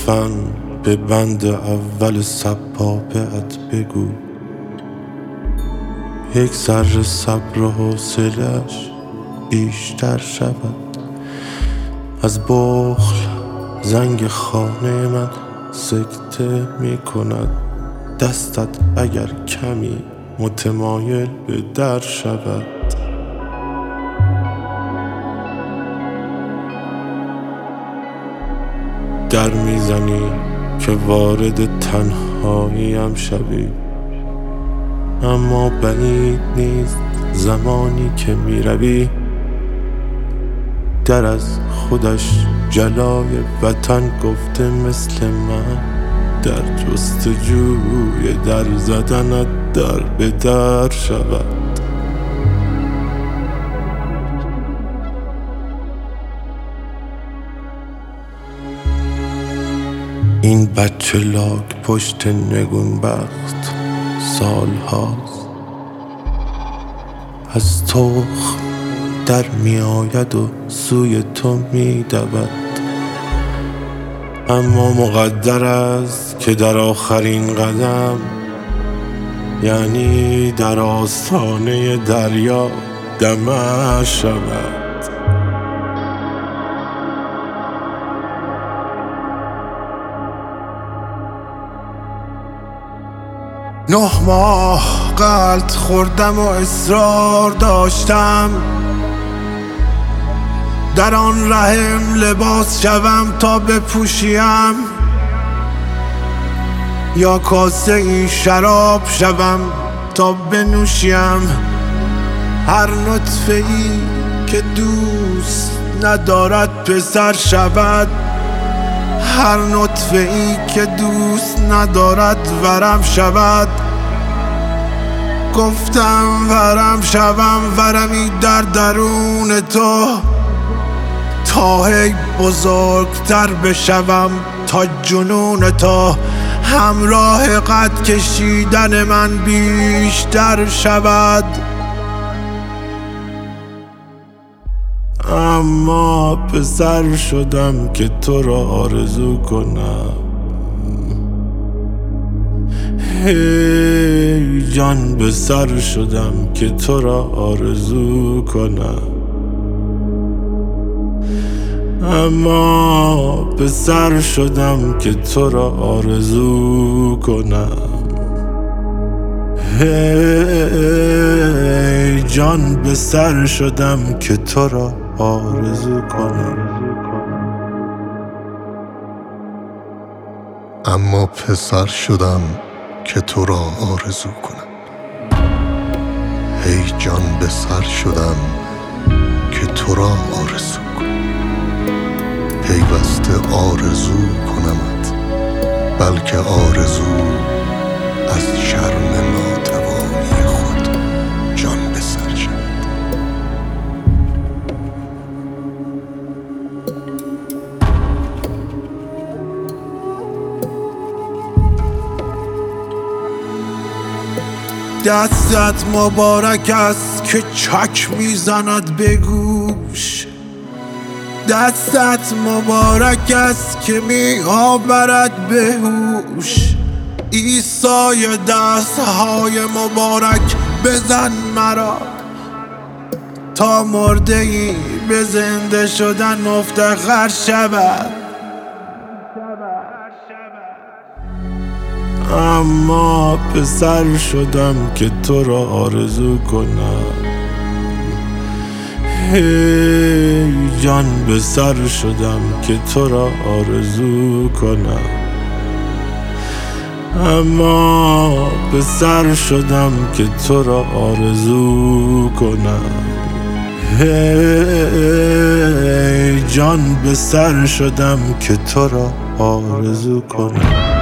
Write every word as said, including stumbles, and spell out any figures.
لطفاً به بند اول سبابه‌ات بگو یک ذره صبر و حوصله‌اش بیشتر شود. از بخل زنگ خانه من سکته می کند. دستت اگر کمی متمایل به در شود. در میزنی که وارد تنهاییم شوی، اما بعید نیست زمانی که می روی در از خودش جلای وطن گفته مثل من، در جستجوی در زدنت در به در شود. این بچه لاک پشت نگون بخت سال هاست از تخم در می آید و سوی تو می دود، اما مقدر است که در آخرین قدم، یعنی در آستانه دریا، دمر شود. نه ماه غلط خوردم و اصرار داشتم در آن رحم لباس شوم تا بپوشیم، یا کاسه این شراب شوم تا بنوشیم. هر نطفه ای که دوست ندارد پسر شود، هر نطفه ای که دوست ندارد ورم شود. گفتم ورم شوم، ورمی در درون تو، تا هی بزرگتر بشوم تا جنون تو. همراه قد کشیدن من بیشتر شود، اما پسر شدم که تو را آرزو کنم. هی جان به سر شدم که تو را آرزو کنم، اما پسر شدم که تو را آرزو کنم. هی جان به سر شدم که تو را آرزو کنم، اما پسر شدم که تو را آرزو کنم. هی جان به سر شدم که تو را آرزو کنم. پیوسته آرزو کنمت، بلکه آرزو از شرم ناتوانی خود جان به سر شود. دستت مبارک است که چک میزند به گوش، دستت مبارک است که می آورد به هوش. عیسای دستهای مبارک بزن مرا، تا مرده ای به زنده شدن مفتخر شود. اما پسر شدم که تو را آرزو کنم. هی جان به سر شدم که تو را آرزو کنم، اما پسر شدم که تو را آرزو کنم. هی جان به سر شدم که تو را آرزو کنم.